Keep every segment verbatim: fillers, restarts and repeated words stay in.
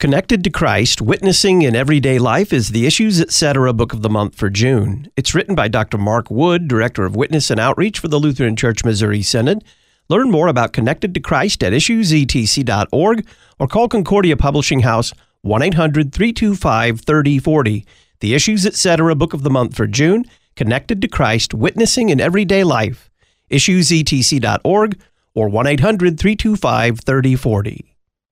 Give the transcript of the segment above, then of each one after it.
Connected to Christ, Witnessing in Everyday Life is the Issues Etc. Book of the Month for June. It's written by Doctor Mark Wood, Director of Witness and Outreach for the Lutheran Church Missouri Synod. Learn more about Connected to Christ at issues e t c dot org or call Concordia Publishing House one eight hundred, three two five, three oh four oh. The Issues Etc. Book of the Month for June, Connected to Christ, Witnessing in Everyday Life. issues e t c dot org or one eight hundred, three two five, three oh four oh.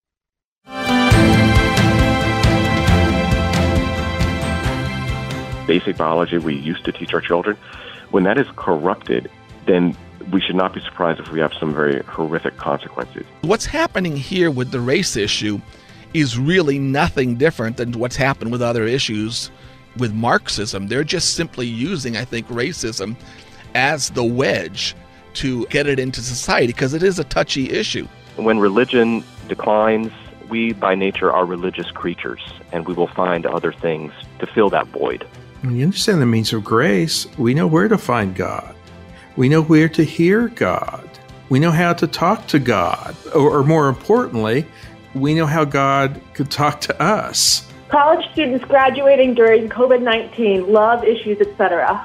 Basic biology we used to teach our children, when that is corrupted, then we should not be surprised if we have some very horrific consequences. What's happening here with the race issue is really nothing different than what's happened with other issues with Marxism. They're just simply using, I think, racism as the wedge to get it into society because it is a touchy issue. When religion declines, we by nature are religious creatures, and we will find other things to fill that void. When you understand the means of grace, we know where to find God. We know where to hear God. We know how to talk to God. Or, or more importantly, we know how God could talk to us. College students graduating during covid nineteen, love issues, et cetera.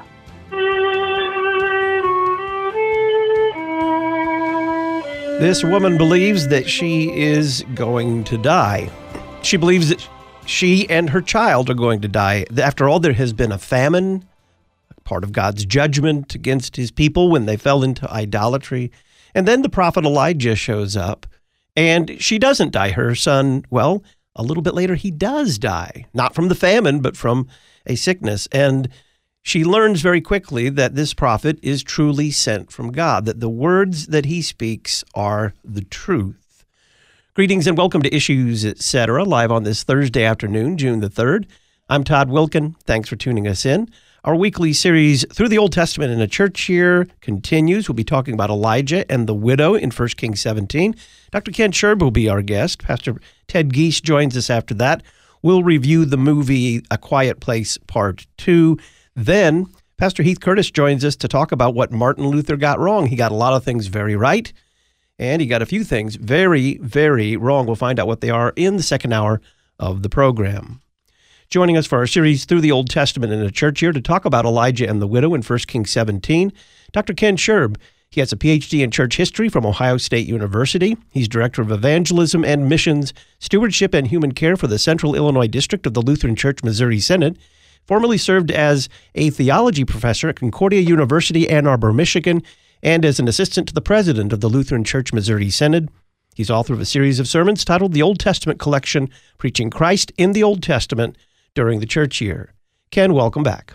This woman believes that she is going to die. She believes that she and her child are going to die. After all, there has been a famine, part of God's judgment against his people when they fell into idolatry. And then the prophet Elijah shows up, and she doesn't die. Her son, well, a little bit later, he does die. Not from the famine, but from a sickness. And she learns very quickly that this prophet is truly sent from God, that the words that he speaks are the truth. Greetings and welcome to Issues Etc., live on this Thursday afternoon, June the third. I'm Todd Wilkin. Thanks for tuning us in. Our weekly series through the Old Testament in a church year continues. We'll be talking about Elijah and the widow in First Kings seventeen. Doctor Ken Scherb will be our guest. Pastor Ted Geese joins us after that. We'll review the movie A Quiet Place Part two. Then Pastor Heath Curtis joins us to talk about what Martin Luther got wrong. He got a lot of things very right, and he got a few things very, very wrong. We'll find out what they are in the second hour of the program. Joining us for our series Through the Old Testament in a Church Year to talk about Elijah and the widow in First Kings seventeen, Doctor Ken Scherb. He has a P H D in church history from Ohio State University. He's Director of Evangelism and Missions, Stewardship and Human Care for the Central Illinois District of the Lutheran Church Missouri Synod. Formerly served as a theology professor at Concordia University, Ann Arbor, Michigan, and as an assistant to the president of the Lutheran Church Missouri Synod. He's author of a series of sermons titled The Old Testament Collection, Preaching Christ in the Old Testament During the Church Year. Ken, welcome back.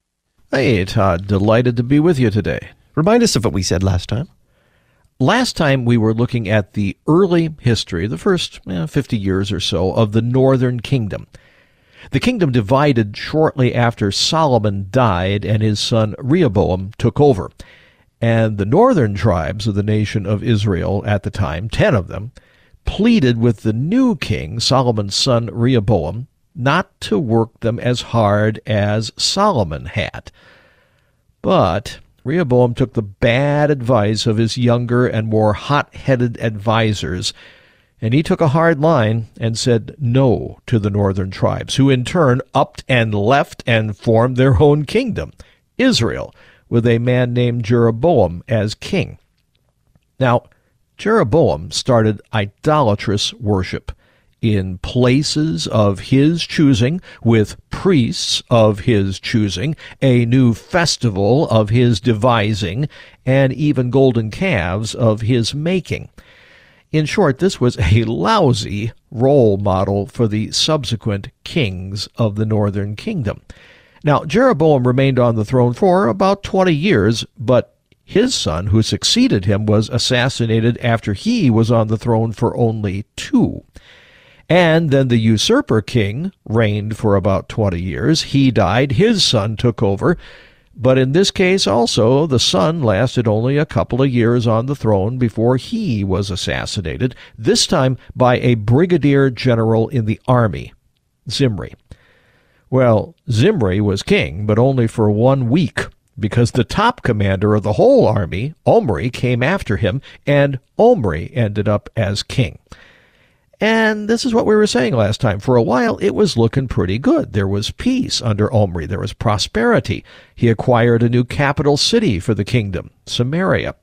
Hey, Todd. Delighted to be with you today. Remind us of what we said last time. Last time we were looking at the early history, the first eh, fifty years or so, of the northern kingdom. The kingdom divided shortly after Solomon died and his son Rehoboam took over. And the northern tribes of the nation of Israel at the time, ten of them, pleaded with the new king, Solomon's son Rehoboam, not to work them as hard as Solomon had. But Rehoboam took the bad advice of his younger and more hot-headed advisors, and he took a hard line and said no to the northern tribes, who in turn upped and left and formed their own kingdom, Israel, with a man named Jeroboam as king. Now, Jeroboam started idolatrous worship in places of his choosing, with priests of his choosing, a new festival of his devising, and even golden calves of his making. In short, this was a lousy role model for the subsequent kings of the northern kingdom. Now, Jeroboam remained on the throne for about twenty years, but his son, who succeeded him, was assassinated after he was on the throne for only two. And then the usurper king reigned for about twenty years. He died, his son took over. But in this case also, the son lasted only a couple of years on the throne before he was assassinated, this time by a brigadier general in the army, Zimri. Well, Zimri was king, but only for one week, because the top commander of the whole army, Omri, came after him, and Omri ended up as king. And this is what we were saying last time. For a while, it was looking pretty good. There was peace under Omri. There was prosperity. He acquired a new capital city for the kingdom, Samaria.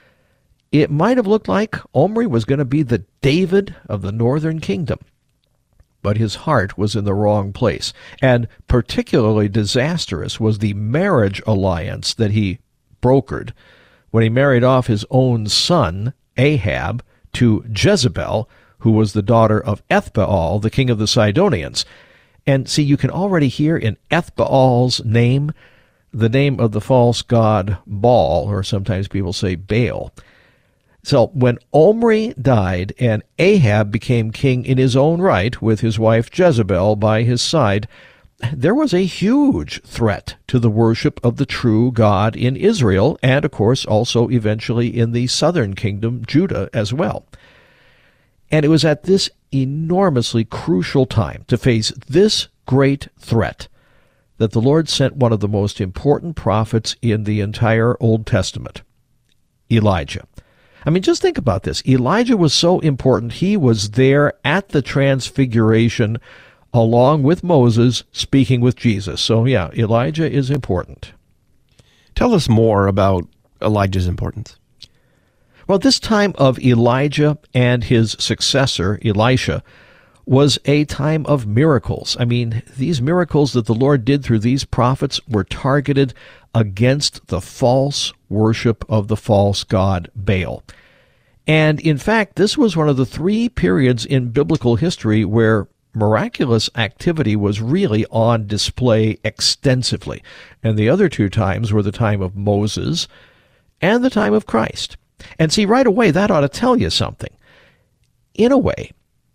It might have looked like Omri was going to be the David of the northern kingdom. But his heart was in the wrong place. And particularly disastrous was the marriage alliance that he brokered when he married off his own son, Ahab, to Jezebel, who was the daughter of Ethbaal, the king of the Sidonians. And see, you can already hear in Ethbaal's name the name of the false god Baal, or sometimes people say Baal. So when Omri died and Ahab became king in his own right with his wife Jezebel by his side, there was a huge threat to the worship of the true God in Israel, and of course also eventually in the southern kingdom, Judah, as well. And it was at this enormously crucial time to face this great threat that the Lord sent one of the most important prophets in the entire Old Testament, Elijah. I mean, just think about this. Elijah was so important, he was there at the Transfiguration along with Moses speaking with Jesus. So, yeah, Elijah is important. Tell us more about Elijah's importance. Well, this time of Elijah and his successor, Elisha, was a time of miracles. I mean, these miracles that the Lord did through these prophets were targeted against the false worship of the false god Baal. And in fact, this was one of the three periods in biblical history where miraculous activity was really on display extensively. And the other two times were the time of Moses and the time of Christ. And see, right away, that ought to tell you something. In a way,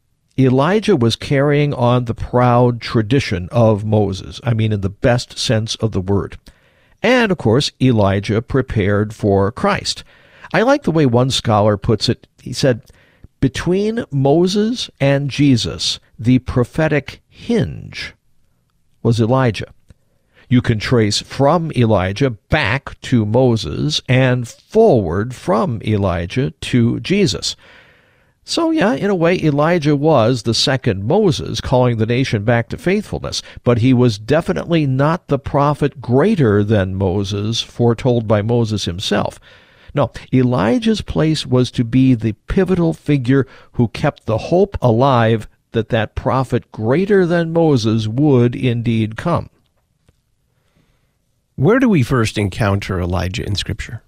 Elijah was carrying on the proud tradition of Moses. I mean, in the best sense of the word. And, of course, Elijah prepared for Christ. I like the way one scholar puts it. He said, between Moses and Jesus, the prophetic hinge was Elijah. You can trace from Elijah back to Moses and forward from Elijah to Jesus. So, yeah, in a way, Elijah was the second Moses, calling the nation back to faithfulness, but he was definitely not the prophet greater than Moses, foretold by Moses himself. No, Elijah's place was to be the pivotal figure who kept the hope alive that that prophet greater than Moses would indeed come. Where do we first encounter Elijah in Scripture?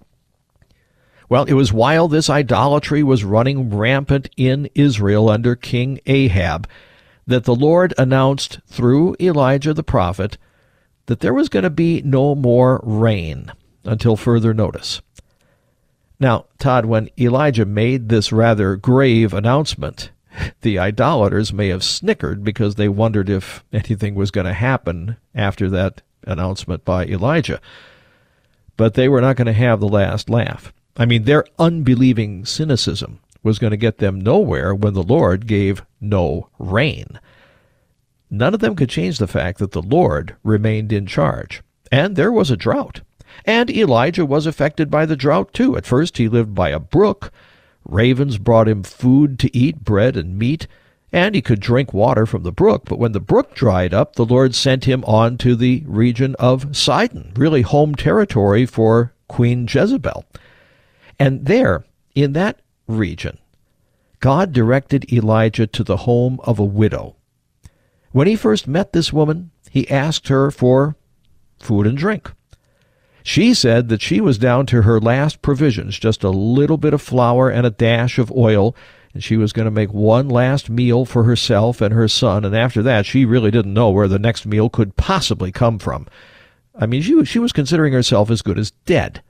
Well, it was while this idolatry was running rampant in Israel under King Ahab that the Lord announced through Elijah the prophet that there was going to be no more rain until further notice. Now, Todd, when Elijah made this rather grave announcement, the idolaters may have snickered because they wondered if anything was going to happen after that announcement by Elijah. But they were not going to have the last laugh. I mean, their unbelieving cynicism was going to get them nowhere when the Lord gave no rain. None of them could change the fact that the Lord remained in charge. And there was a drought. And Elijah was affected by the drought, too. At first, he lived by a brook. Ravens brought him food to eat, bread and meat, and he could drink water from the brook. But when the brook dried up, the Lord sent him on to the region of Sidon, really home territory for Queen Jezebel. And there, in that region, God directed Elijah to the home of a widow. When he first met this woman, he asked her for food and drink. She said that she was down to her last provisions, just a little bit of flour and a dash of oil, and she was going to make one last meal for herself and her son, and after that she really didn't know where the next meal could possibly come from. I mean, she, she was considering herself as good as dead.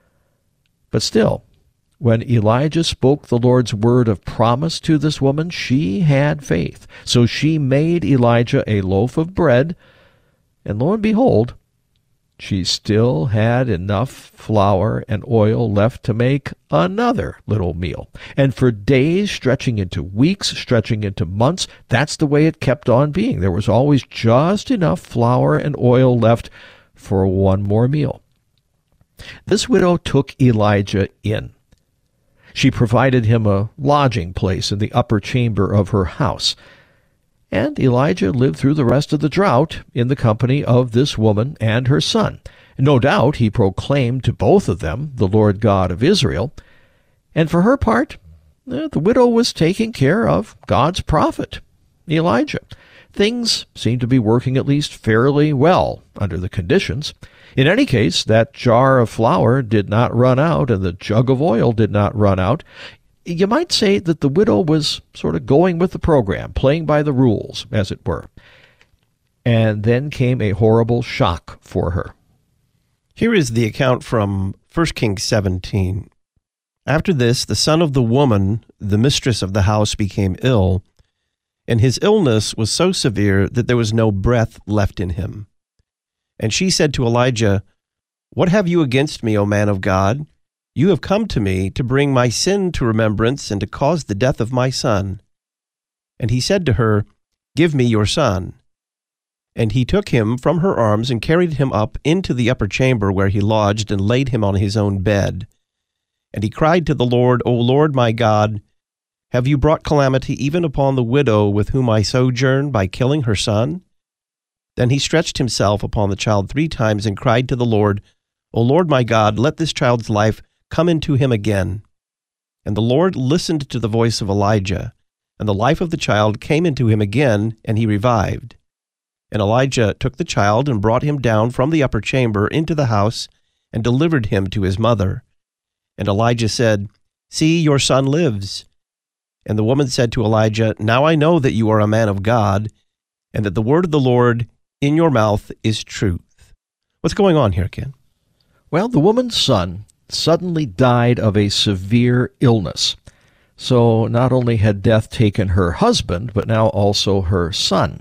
But still, when Elijah spoke the Lord's word of promise to this woman, she had faith. So she made Elijah a loaf of bread, and lo and behold, she still had enough flour and oil left to make another little meal. And for days, stretching into weeks, stretching into months, that's the way it kept on being. There was always just enough flour and oil left for one more meal. This widow took Elijah in. She provided him a lodging place in the upper chamber of her house. And Elijah lived through the rest of the drought in the company of this woman and her son. No doubt he proclaimed to both of them the Lord God of Israel. And for her part, the widow was taking care of God's prophet, Elijah. Things seemed to be working at least fairly well under the conditions. In any case, that jar of flour did not run out and the jug of oil did not run out. You might say that the widow was sort of going with the program, playing by the rules, as it were. And then came a horrible shock for her. Here is the account from First Kings seventeen. After this, the son of the woman, the mistress of the house, became ill, and his illness was so severe that there was no breath left in him. And she said to Elijah, "What have you against me, O man of God? You have come to me to bring my sin to remembrance and to cause the death of my son." And he said to her, "Give me your son." And he took him from her arms and carried him up into the upper chamber where he lodged and laid him on his own bed. And he cried to the Lord, "O Lord my God, have you brought calamity even upon the widow with whom I sojourn by killing her son?" Then he stretched himself upon the child three times and cried to the Lord, "O Lord my God, let this child's life come into him again." And the Lord listened to the voice of Elijah, and the life of the child came into him again, and he revived. And Elijah took the child and brought him down from the upper chamber into the house and delivered him to his mother. And Elijah said, "See, your son lives." And the woman said to Elijah, "Now I know that you are a man of God, and that the word of the Lord in your mouth is truth." What's going on here, Ken? Well, the woman's son suddenly died of a severe illness. So not only had death taken her husband, but now also her son.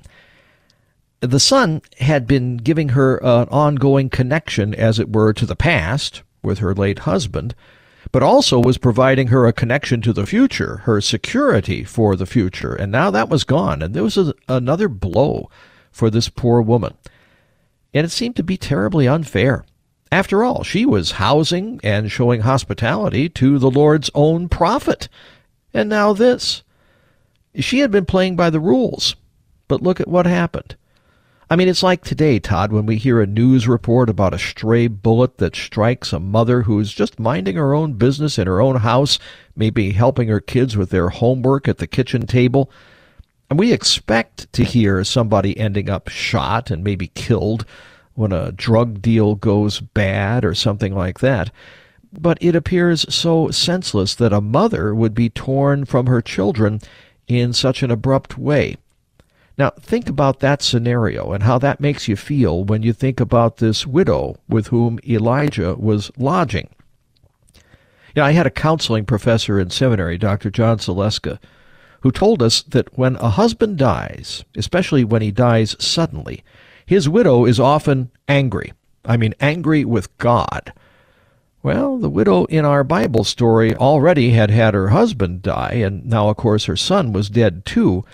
The son had been giving her an ongoing connection, as it were, to the past with her late husband, but also was providing her a connection to the future, her security for the future. And now that was gone, and there was a, another blow for this poor woman. And it seemed to be terribly unfair. After all, she was housing and showing hospitality to the Lord's own prophet. And now this. She had been playing by the rules, but look at what happened. I mean, it's like today, Todd, when we hear a news report about a stray bullet that strikes a mother who's just minding her own business in her own house, maybe helping her kids with their homework at the kitchen table. And we expect to hear somebody ending up shot and maybe killed when a drug deal goes bad or something like that. But it appears so senseless that a mother would be torn from her children in such an abrupt way. Now, think about that scenario and how that makes you feel when you think about this widow with whom Elijah was lodging. Yeah, I had a counseling professor in seminary, Doctor John Saleska, who told us that when a husband dies, especially when he dies suddenly, his widow is often angry. I mean, angry with God. Well, the widow in our Bible story already had had her husband die, and now, of course, her son was dead too.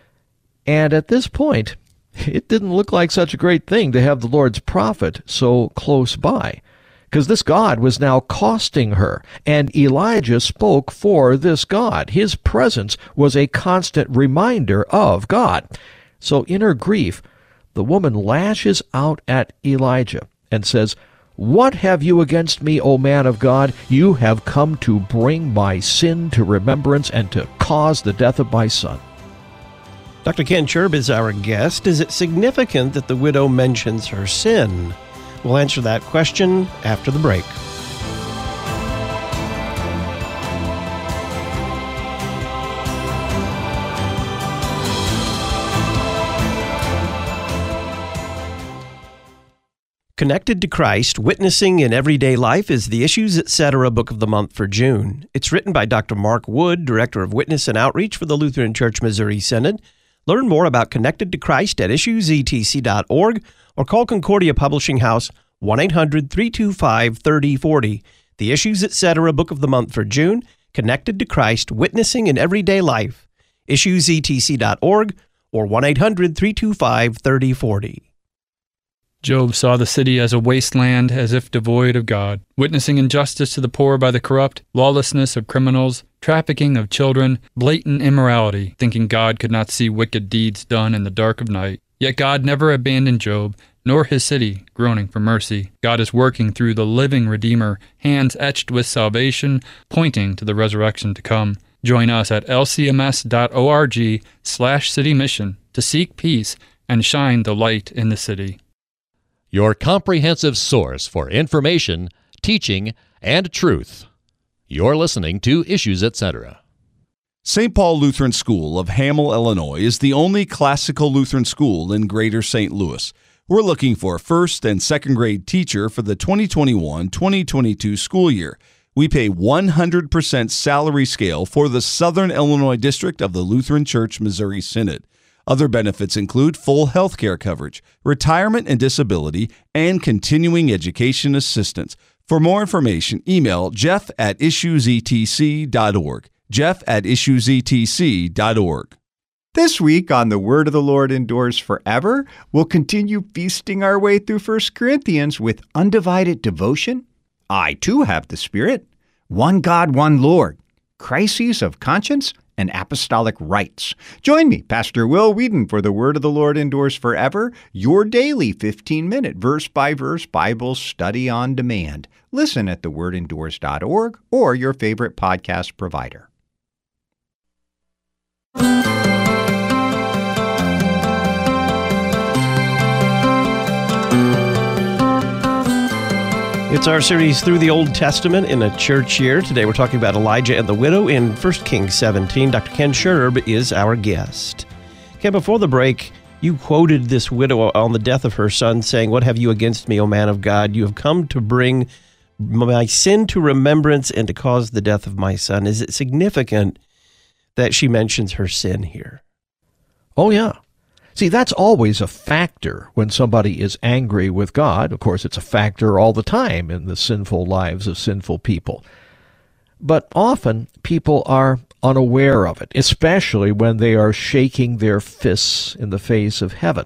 And at this point, it didn't look like such a great thing to have the Lord's prophet so close by, because this God was now costing her, and Elijah spoke for this God. His presence was a constant reminder of God. So in her grief, the woman lashes out at Elijah and says, "What have you against me, O man of God? You have come to bring my sin to remembrance and to cause the death of my son." Doctor Ken Cherb is our guest. Is it significant that the widow mentions her sin? We'll answer that question after the break. Connected to Christ, Witnessing in Everyday Life is the Issues Etc. Book of the Month for June. It's written by Doctor Mark Wood, Director of Witness and Outreach for the Lutheran Church Missouri Synod. Learn more about Connected to Christ at issues e t c dot org or call Concordia Publishing House one eight hundred, three two five, three oh four oh. The Issues Etc. Book of the Month for June, Connected to Christ, Witnessing in Everyday Life, issues e t c dot org or one eight hundred, three two five, three oh four oh. Job saw the city as a wasteland, as if devoid of God, witnessing injustice to the poor by the corrupt, lawlessness of criminals, trafficking of children, blatant immorality, thinking God could not see wicked deeds done in the dark of night. Yet God never abandoned Job, nor his city, groaning for mercy. God is working through the living Redeemer, hands etched with salvation, pointing to the resurrection to come. Join us at lcms.org slash city mission to seek peace and shine the light in the city. Your comprehensive source for information, teaching, and truth. You're listening to Issues, et cetera. Saint Paul Lutheran School of Hamel, Illinois is the only classical Lutheran school in Greater Saint Louis. We're looking for a first and second grade teacher for the twenty twenty-one twenty twenty-two school year. We pay one hundred percent salary scale for the Southern Illinois District of the Lutheran Church Missouri Synod. Other benefits include full health care coverage, retirement and disability, and continuing education assistance. For more information, email jeff at issues e t c dot org. jeff at issues e t c dot org. This week on The Word of the Lord Endures Forever, we'll continue feasting our way through First Corinthians with undivided devotion. I too have the Spirit. One God, one Lord. Crises of conscience and apostolic rights. Join me, Pastor Will Whedon, for The Word of the Lord Endures Forever, your daily fifteen-minute verse-by-verse Bible study on demand. Listen at the word endures dot org or your favorite podcast provider. It's our series through the Old Testament in a church year. Today we're talking about Elijah and the widow in First Kings seventeen. Doctor Ken Scherb is our guest. Ken, before the break, you quoted this widow on the death of her son saying, "What have you against me, O man of God? You have come to bring my sin to remembrance and to cause the death of my son." Is it significant that she mentions her sin here? Oh, yeah. See, that's always a factor when somebody is angry with God. Of course, it's a factor all the time in the sinful lives of sinful people. But often, people are unaware of it, especially when they are shaking their fists in the face of heaven.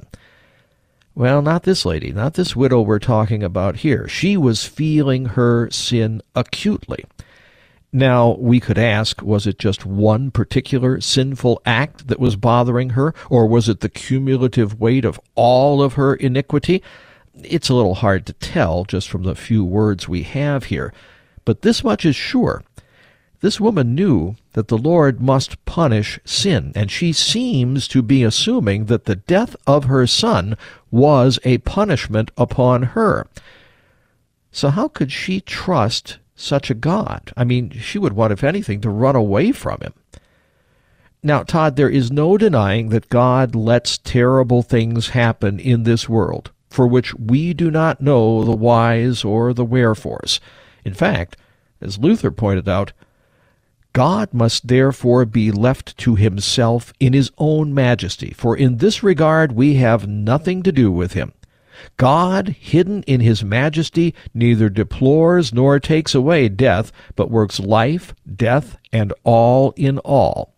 Well, not this lady, not this widow we're talking about here. She was feeling her sin acutely. Now, we could ask, was it just one particular sinful act that was bothering her, or was it the cumulative weight of all of her iniquity? It's a little hard to tell just from the few words we have here, but this much is sure. This woman knew that the Lord must punish sin, and she seems to be assuming that the death of her son was a punishment upon her. So how could she trust such a God? I mean, she would want, if anything, to run away from him. Now, Todd, there is no denying that God lets terrible things happen in this world, for which we do not know the whys or the wherefores. In fact, as Luther pointed out, God must therefore be left to himself in his own majesty, for in this regard we have nothing to do with him. God, hidden in his majesty, neither deplores nor takes away death, but works life, death, and all in all.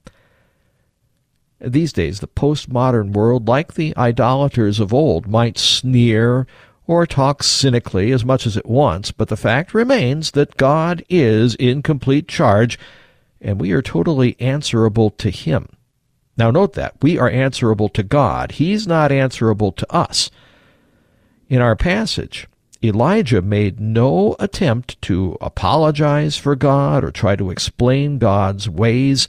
These days, the postmodern world, like the idolaters of old, might sneer or talk cynically as much as it wants, but the fact remains that God is in complete charge, and we are totally answerable to him. Now note that. We are answerable to God. He's not answerable to us. In our passage, Elijah made no attempt to apologize for God or try to explain God's ways.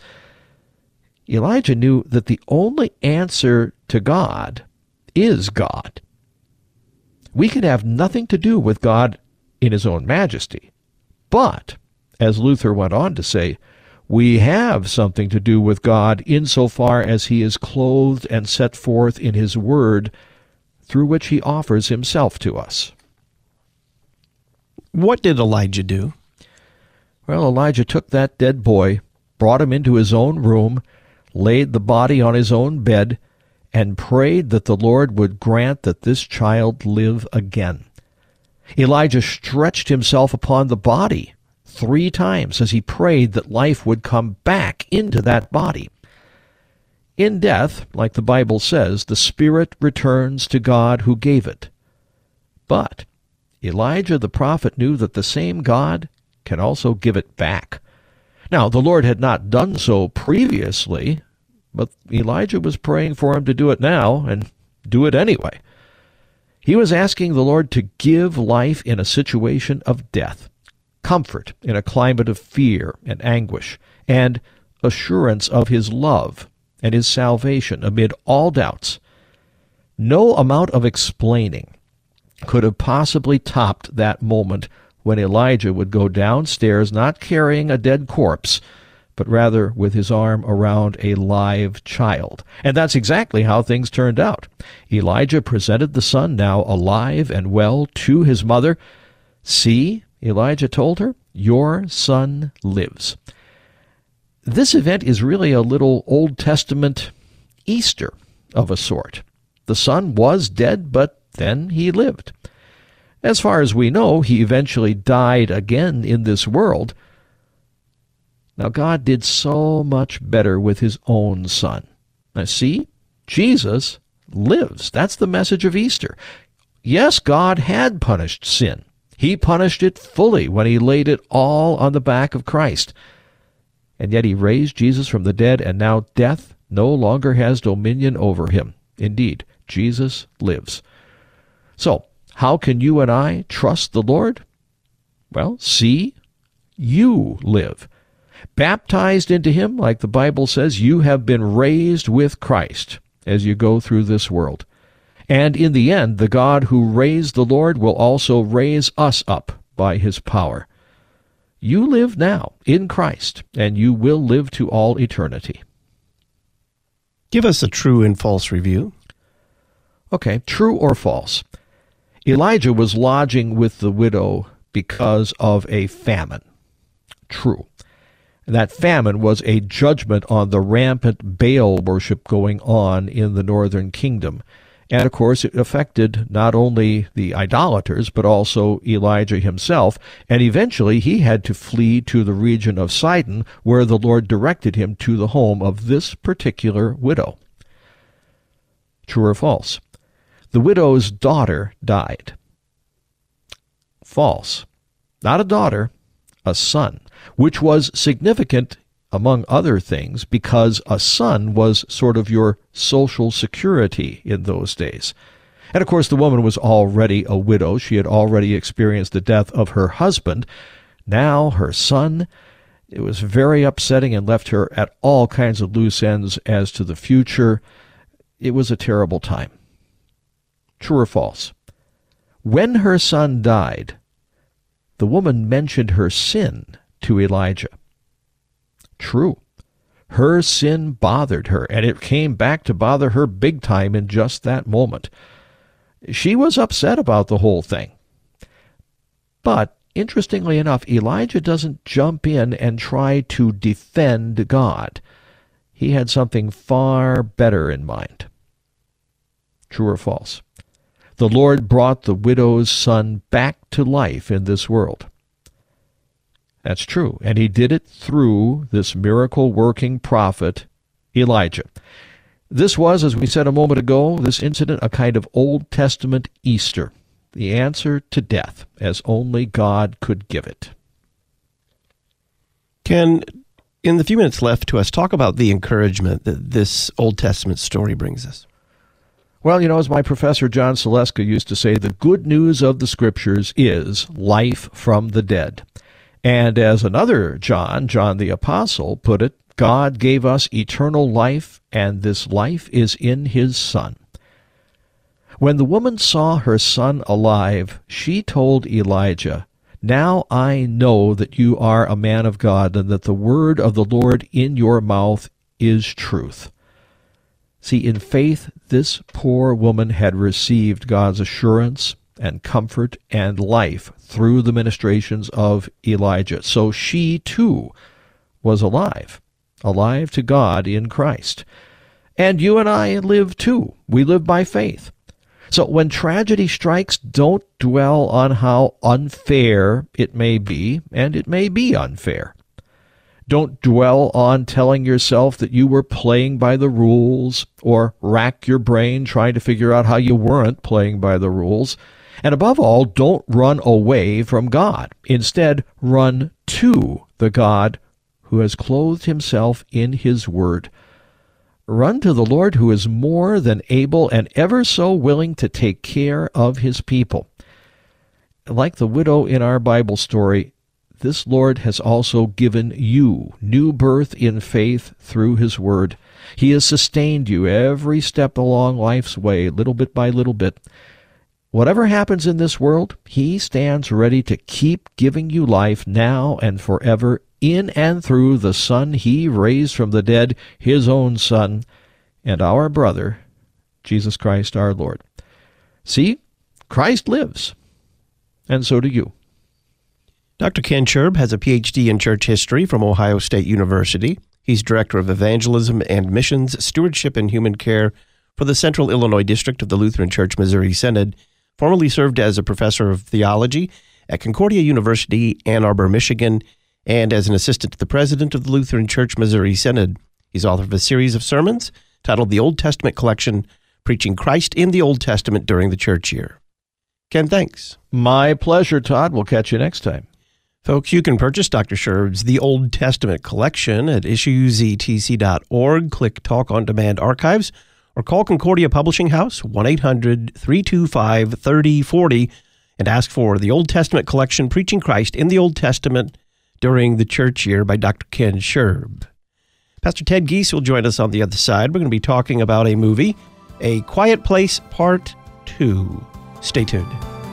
Elijah knew that the only answer to God is God. We can have nothing to do with God in his own majesty. But, as Luther went on to say, we have something to do with God insofar as he is clothed and set forth in his word, through which he offers himself to us. What did Elijah do? Well, Elijah took that dead boy, brought him into his own room, laid the body on his own bed, and prayed that the Lord would grant that this child live again. Elijah stretched himself upon the body three times as he prayed that life would come back into that body. In death, like the Bible says, the spirit returns to God who gave it. But Elijah the prophet knew that the same God can also give it back. Now, the Lord had not done so previously, but Elijah was praying for him to do it now and do it anyway. He was asking the Lord to give life in a situation of death, comfort in a climate of fear and anguish, and assurance of his love and his salvation amid all doubts. No amount of explaining could have possibly topped that moment when Elijah would go downstairs not carrying a dead corpse, but rather with his arm around a live child. And that's exactly how things turned out. Elijah presented the son, now alive and well, to his mother. "See," Elijah told her, "your son lives." This event is really a little Old Testament Easter of a sort. The son was dead, but then he lived. As far as we know, he eventually died again in this world. Now, God did so much better with his own son. Now, see, Jesus lives. That's the message of Easter. Yes, God had punished sin. He punished it fully when he laid it all on the back of Christ. And yet he raised Jesus from the dead, and now death no longer has dominion over him. Indeed, Jesus lives. So, how can you and I trust the Lord? Well, see, you live. Baptized into him, like the Bible says, you have been raised with Christ as you go through this world. And in the end, the God who raised the Lord will also raise us up by his power. You live now in Christ, and you will live to all eternity. Give us a true and false review. Okay, true or false? Elijah was lodging with the widow because of a famine. True. That famine was a judgment on the rampant Baal worship going on in the northern kingdom. And, of course, it affected not only the idolaters, but also Elijah himself. And eventually he had to flee to the region of Sidon, where the Lord directed him to the home of this particular widow. True or false? The widow's daughter died. False. Not a daughter, a son, which was significant, among other things, because a son was sort of your social security in those days. And of course, the woman was already a widow. She had already experienced the death of her husband. Now her son. It was very upsetting and left her at all kinds of loose ends as to the future. It was a terrible time. True or false? When her son died, the woman mentioned her sin to Elijah. True. Her sin bothered her, and it came back to bother her big time in just that moment. She was upset about the whole thing. But, interestingly enough, Elijah doesn't jump in and try to defend God. He had something far better in mind. True or false? The Lord brought the widow's son back to life in this world. That's true, and he did it through this miracle-working prophet, Elijah. This was, as we said a moment ago, this incident, a kind of Old Testament Easter, the answer to death, as only God could give it. Ken, in the few minutes left to us, talk about the encouragement that this Old Testament story brings us. Well, you know, as my professor John Saleska used to say, the good news of the Scriptures is life from the dead. And as another John, John the Apostle, put it, God gave us eternal life, and this life is in his Son. When the woman saw her son alive, she told Elijah, "Now I know that you are a man of God, and that the word of the Lord in your mouth is truth." See, in faith, this poor woman had received God's assurance and comfort and life through the ministrations of Elijah. So she, too, was alive, alive to God in Christ. And you and I live, too. We live by faith. So when tragedy strikes, don't dwell on how unfair it may be, and it may be unfair. Don't dwell on telling yourself that you were playing by the rules, or rack your brain trying to figure out how you weren't playing by the rules. And above all, don't run away from God. Instead, run to the God who has clothed himself in his word. Run to the Lord who is more than able and ever so willing to take care of his people. Like the widow in our Bible story, this Lord has also given you new birth in faith through his word. He has sustained you every step along life's way, little bit by little bit. Whatever happens in this world, he stands ready to keep giving you life now and forever in and through the Son he raised from the dead, his own Son, and our brother, Jesus Christ our Lord. See, Christ lives, and so do you. Doctor Ken Sherb has a P H D in church history from Ohio State University. He's Director of Evangelism and Missions, Stewardship and Human Care for the Central Illinois District of the Lutheran Church Missouri Synod, formerly served as a professor of theology at Concordia University, Ann Arbor, Michigan, and as an assistant to the president of the Lutheran Church Missouri Synod. He's author of a series of sermons titled The Old Testament Collection, Preaching Christ in the Old Testament During the Church Year. Ken, thanks. My pleasure, Todd. We'll catch you next time. Folks, you can purchase Doctor Sherb's The Old Testament Collection at issues e t c dot org. Click Talk on Demand Archives or call Concordia Publishing House one eight hundred three two five three oh four oh and ask for The Old Testament Collection, Preaching Christ in the Old Testament During the Church Year by Doctor Ken Sherb. Pastor Ted Giese will join us on the other side. We're going to be talking about a movie, A Quiet Place Part two. Stay tuned.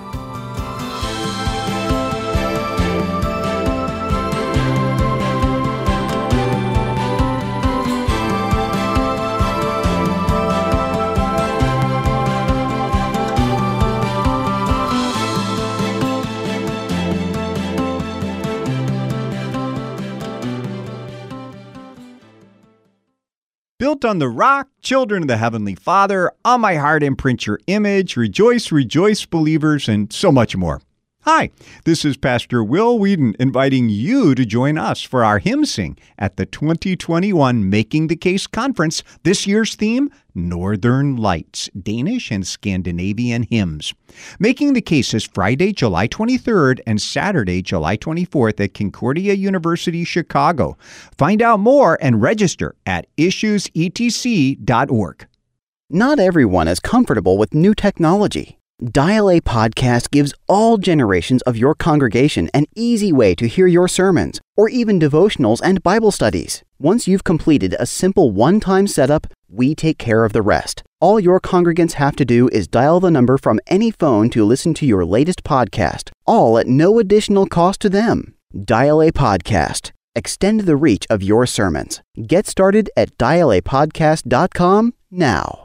Built on the rock, children of the Heavenly Father, on my heart imprint your image, rejoice, rejoice, believers, and so much more. Hi, this is Pastor Will Whedon inviting you to join us for our hymn sing at the twenty twenty-one Making the Case Conference. This year's theme, Northern Lights, Danish and Scandinavian hymns. Making the Case is Friday, July twenty-third and Saturday, July twenty-fourth at Concordia University, Chicago. Find out more and register at issues e t c dot org. Not everyone is comfortable with new technology. Dial A Podcast gives all generations of your congregation an easy way to hear your sermons, or even devotionals and Bible studies. Once you've completed a simple one-time setup, we take care of the rest. All your congregants have to do is dial the number from any phone to listen to your latest podcast, all at no additional cost to them. Dial A Podcast. Extend the reach of your sermons. Get started at dial a podcast dot com now.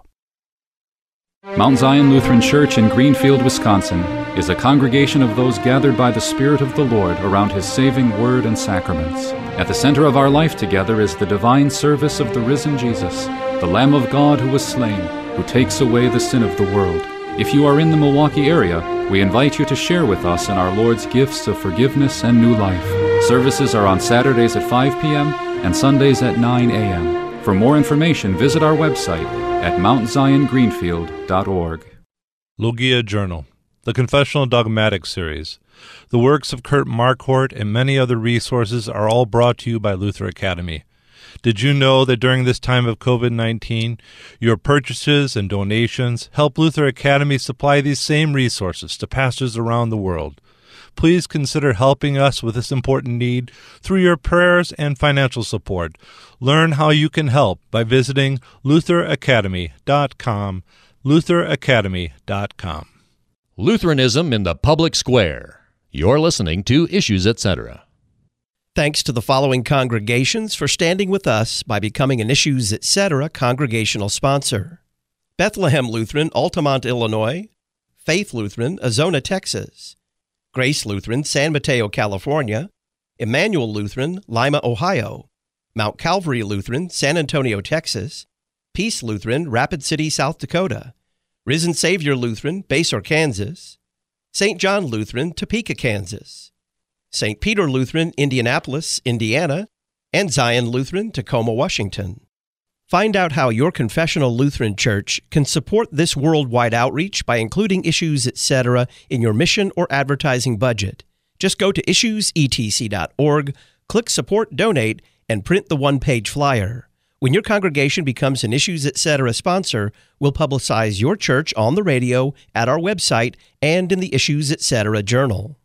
Mount Zion Lutheran Church in Greenfield, Wisconsin, is a congregation of those gathered by the Spirit of the Lord around His saving Word and sacraments. At the center of our life together is the divine service of the risen Jesus, the Lamb of God who was slain, who takes away the sin of the world. If you are in the Milwaukee area, we invite you to share with us in our Lord's gifts of forgiveness and new life. Services are on Saturdays at five p.m. and Sundays at nine a.m. For more information, visit our website at mount zion greenfield dot org. Logia Journal, the Confessional Dogmatic Series. The works of Kurt Marquardt and many other resources are all brought to you by Luther Academy. Did you know that during this time of covid nineteen, your purchases and donations help Luther Academy supply these same resources to pastors around the world? Please consider helping us with this important need through your prayers and financial support. Learn how you can help by visiting luther academy dot com, luther academy dot com. Lutheranism in the Public Square. You're listening to Issues, et cetera. Thanks to the following congregations for standing with us by becoming an Issues, et cetera congregational sponsor: Bethlehem Lutheran, Altamont, Illinois; Faith Lutheran, Azona, Texas; Grace Lutheran, San Mateo, California; Emmanuel Lutheran, Lima, Ohio; Mount Calvary Lutheran, San Antonio, Texas; Peace Lutheran, Rapid City, South Dakota; Risen Savior Lutheran, Basehor, Kansas; Saint John Lutheran, Topeka, Kansas; Saint Peter Lutheran, Indianapolis, Indiana; and Zion Lutheran, Tacoma, Washington. Find out how your confessional Lutheran church can support this worldwide outreach by including Issues Etc. in your mission or advertising budget. Just go to issues e t c dot org, click Support Donate, and print the one-page flyer. When your congregation becomes an Issues Etc. sponsor, we'll publicize your church on the radio, at our website, and in the Issues Etc. journal.